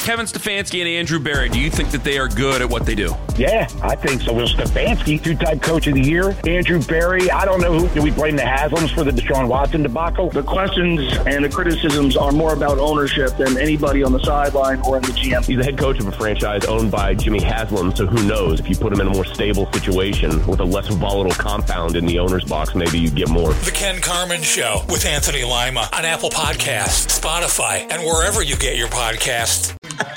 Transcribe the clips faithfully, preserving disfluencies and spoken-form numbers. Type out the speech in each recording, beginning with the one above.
Kevin Stefanski and Andrew Berry, do you think that they are good at what they do? Yeah, I think so. Well, Stefanski, two-time coach of the year. Andrew Berry, I don't know who. Do we blame the Haslams for the Deshaun Watson debacle? The questions and the criticisms are more about ownership than anybody on the sideline or in the G M. He's the head coach of a franchise owned by Jimmy Haslam, so who knows? If you put him in a more stable situation with a less volatile compound in the owner's box, maybe you get more. The Ken Carman Show with Anthony Lima on Apple Podcasts, Spotify, and wherever you get your podcasts.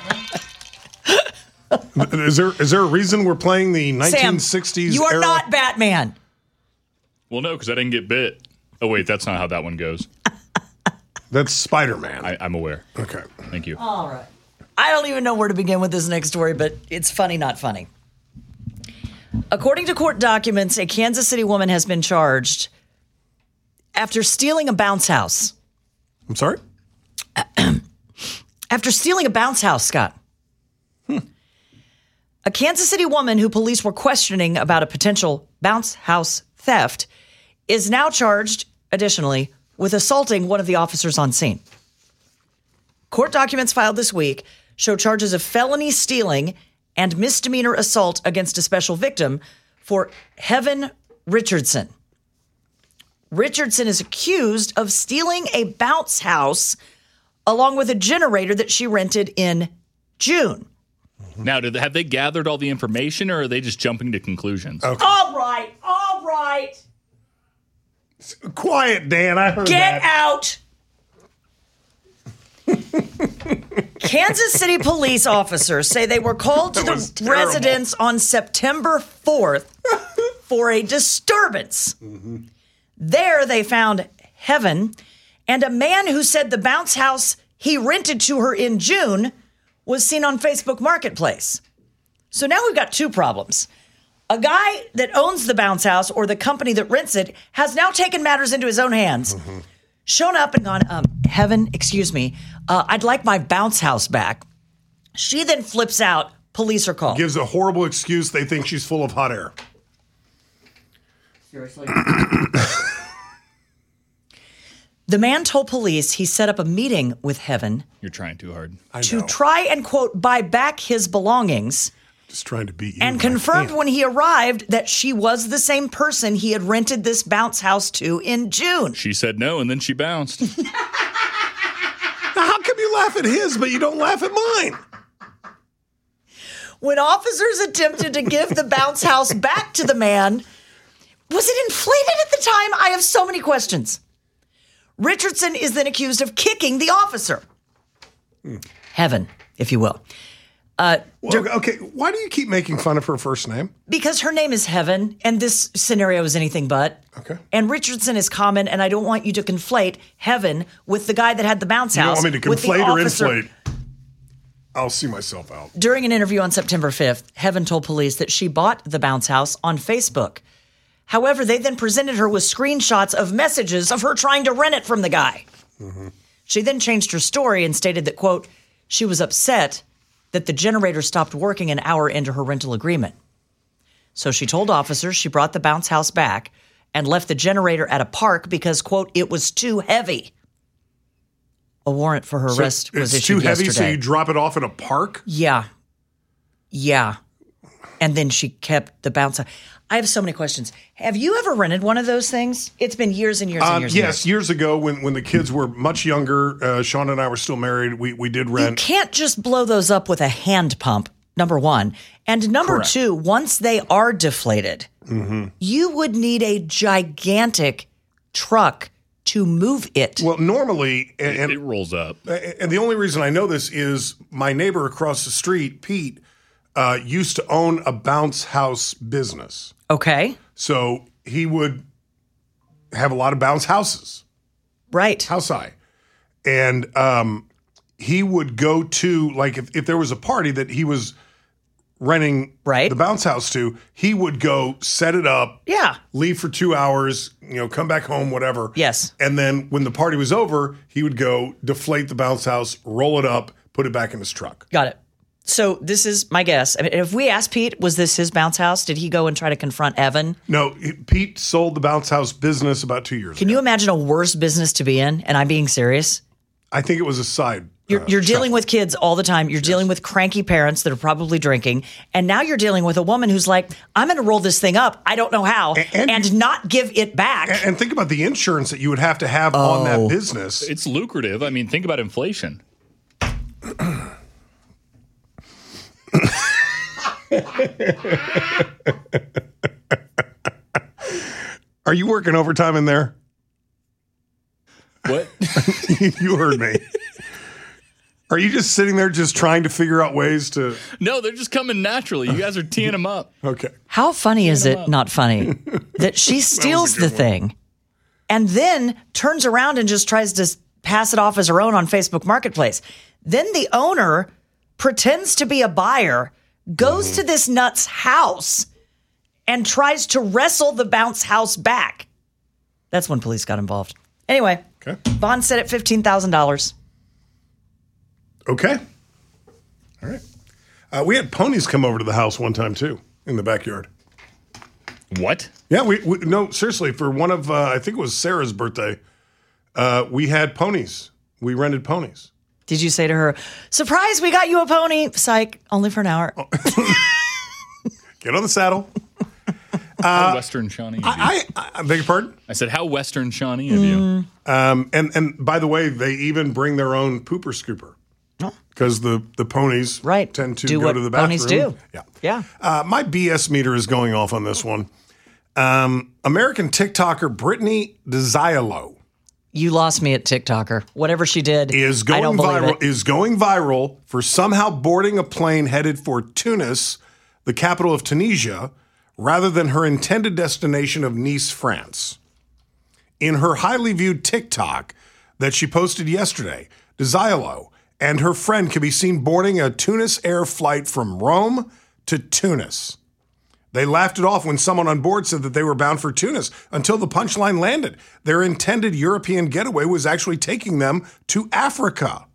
Is there is there a reason we're playing the nineteen sixties Sam, you are era? not Batman. Well, no, because I didn't get bit. Oh, wait, that's not how that one goes. That's Spider-Man. I, I'm aware. Okay. Thank you. All right. I don't even know where to begin with this next story, but it's funny, not funny. According to court documents, a Kansas City woman has been charged after stealing a bounce house. I'm sorry? After stealing a bounce house, Scott. Hmm. A Kansas City woman who police were questioning about a potential bounce house theft is now charged, additionally, with assaulting one of the officers on scene. Court documents filed this week show charges of felony stealing and misdemeanor assault against a special victim for Heaven Richardson. Richardson is accused of stealing a bounce house along with a generator that she rented in June. Now, did they, have they gathered all the information, or are they just jumping to conclusions? Okay. All right, all right. Quiet, Dan. I heard Get that. out. Kansas City police officers say they were called to That was the terrible. residence on September fourth for a disturbance. Mm-hmm. There they found Heaven and a man who said the bounce house he rented to her in June was seen on Facebook Marketplace. So now we've got two problems. A guy that owns the bounce house or the company that rents it has now taken matters into his own hands, mm-hmm. shown up and gone, um, Heaven, excuse me, uh, I'd like my bounce house back. She then flips out. Police are called. Gives a horrible excuse. They think she's full of hot air. Seriously? The man told police he set up a meeting with Heaven. You're trying too hard. I to know. try and, quote, buy back his belongings. Just trying to beat you. And confirmed when he arrived that she was the same person he had rented this bounce house to in June. She said no, and then she bounced. Now, how come you laugh at his, but you don't laugh at mine? When officers attempted to give the bounce house back to the man, was it inflated at the time? I have so many questions. Richardson is then accused of kicking the officer. Hmm. Heaven, if you will. Uh, well, okay, why do you keep making fun of her first name? Because her name is Heaven, and this scenario is anything but. Okay. And Richardson is common, and I don't want you to conflate Heaven with the guy that had the bounce You house. don't want me to with the conflate or officer. inflate? I'll see myself out. During an interview on September fifth, Heaven told police that she bought the bounce house on Facebook. However, they then presented her with screenshots of messages of her trying to rent it from the guy. Mm-hmm. She then changed her story and stated that, quote, she was upset that the generator stopped working an hour into her rental agreement. So she told officers she brought the bounce house back and left the generator at a park because, quote, it was too heavy. A warrant for her So arrest was it's issued too heavy, yesterday. so you drop it off in a park? Yeah. Yeah. And then she kept the bounce house. I have so many questions. Have you ever rented one of those things? It's been years and years and Um, years. yes, and years. years ago when, when the kids were much younger, uh, Sean and I were still married, we, we did You rent. can't just blow those up with a hand pump, number one. And number Correct. two, once they are deflated, Mm-hmm. you would need a gigantic truck to move it. Well, normally, and, It, and, it rolls up. and the only reason I know this is my neighbor across the street, Pete, uh, used to own a bounce house business. Okay. So he would have a lot of bounce houses. Right. House high. And um, he would go to, like, if, if there was a party that he was renting Right. the bounce house to, he would go set it up, Yeah. leave for two hours, you know, come back home, whatever. Yes. And then when the party was over, he would go deflate the bounce house, roll it up, put it back in his truck. Got it. So this is my guess. I mean, if we asked Pete, was this his bounce house? Did he go and try to confront Evan? No, he- Pete sold the bounce house business about two years Can ago. you imagine a worse business to be in? And I'm being serious. I think it was a side You're, uh, you're dealing shop. with kids all the time. You're yes. dealing with cranky parents that are probably drinking. And now you're dealing with a woman who's like, I'm going to roll this thing up. I don't know how. And, and, and you, not give it back. And, and think about the insurance that you would have to have oh. on that business. It's lucrative. I mean, think about inflation. Are you working overtime in there? What? You heard me. Are you just sitting there just trying to figure out ways to... No, they're just coming naturally. You guys are teeing them up. Okay. How funny is it, not funny, that she steals the thing and then turns around and just tries to pass it off as her own on Facebook Marketplace. Then the owner pretends to be a buyer, goes mm-hmm. to this nut's house, and tries to wrestle the bounce house back. That's when police got involved. Anyway, okay. Bond set at fifteen thousand dollars. Okay. All right. Uh, we had ponies come over to the house one time, too, in the backyard. What? Yeah, we, we no, seriously, for one of, uh, I think it was Sarah's birthday, uh, we had ponies. We rented ponies. Did you say to her, surprise, we got you a pony? Psych, only for an hour. Oh. Get on the saddle. How uh, Western Shawnee of you. I, I, I beg your pardon? I said, how Western Shawnee of you. Mm. Um, and, and by the way, they even bring their own pooper scooper. Because the, the ponies right. tend to do go what to the bathroom. Ponies do. Yeah. Yeah. Uh, my B S meter is going off on this one. Um, American TikToker Brittany DeZiolo. You lost me at TikToker. Whatever she did, is going I don't viral. believe it. Is going viral for somehow boarding a plane headed for Tunis, the capital of Tunisia, rather than her intended destination of Nice, France. In her highly viewed TikTok that she posted yesterday, DeZiolo and her friend can be seen boarding a Tunis Air flight from Rome to Tunis. They laughed it off when someone on board said that they were bound for Tunis until the punchline landed. Their intended European getaway was actually taking them to Africa.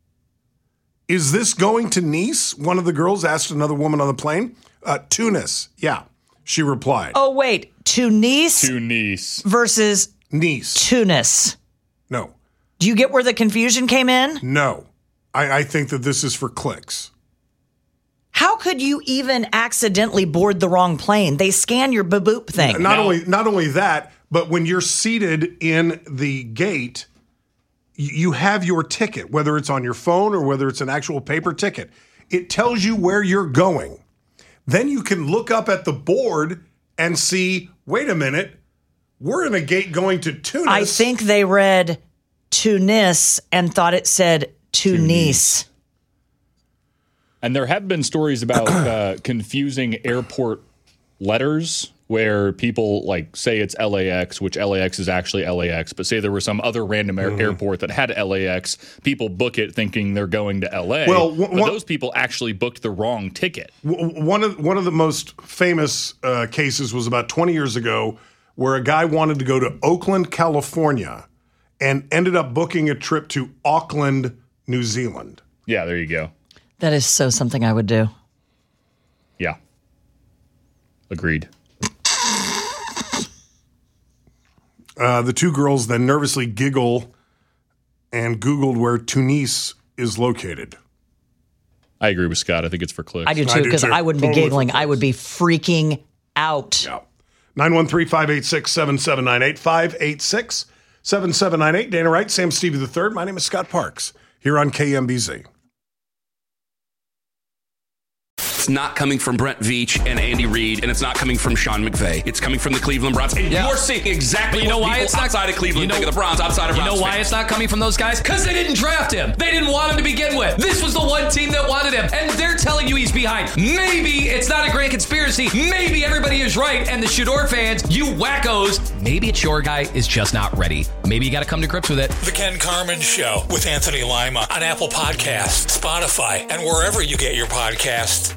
Is this going to Nice? One of the girls asked another woman on the plane. Uh, Tunis, yeah, she replied. Oh, wait, Tunis? Tunis. Versus Nice. Tunis. No. Do you get where the confusion came in? No. I, I think that this is for clicks. How could you even accidentally board the wrong plane? They scan your boop thing. Not no. only not only that, but when you're seated in the gate, you have your ticket, whether it's on your phone or whether it's an actual paper ticket. It tells you where you're going. Then you can look up at the board and see, wait a minute, we're in a gate going to Tunis. I think they read Tunis and thought it said Tunis. And there have been stories about uh, confusing airport letters where people like say it's L A X, which L A X is actually L A X, but say there was some other random air- mm-hmm. airport that had L A X. People book it thinking they're going to L A. Well, w- but those people actually booked the wrong ticket. W- one of one of the most famous uh, cases was about twenty years ago, where a guy wanted to go to Oakland, California, and ended up booking a trip to Auckland, New Zealand. Yeah, there you go. That is so something I would do. Yeah. Agreed. Uh, the two girls then nervously giggle and Googled where Tunis is located. I agree with Scott. I think it's for clicks. I do too, because I, I wouldn't totally be giggling. I would be freaking out. Yeah. nine one three, five eight six, seven seven nine eight, five eight six, seven seven nine eight. Dana Wright, Sam Stevie the third. My name is Scott Parks here on K M B Z. It's not coming from Brent Veach and Andy Reid, and it's not coming from Sean McVay. It's coming from the Cleveland Browns. And yeah. you're seeing exactly you know what why people it's not, outside of Cleveland you know, think of the Browns, outside of You Browns know why fans. it's not coming from those guys? Because they didn't draft him. They didn't want him to begin with. This was the one team that wanted him, and they're telling you he's behind. Maybe it's not a great conspiracy. Maybe everybody is right, and the Shador fans, you wackos, maybe it's your guy is just not ready. Maybe you got to come to grips with it. The Ken Carman Show with Anthony Lima on Apple Podcasts, Spotify, and wherever you get your podcasts.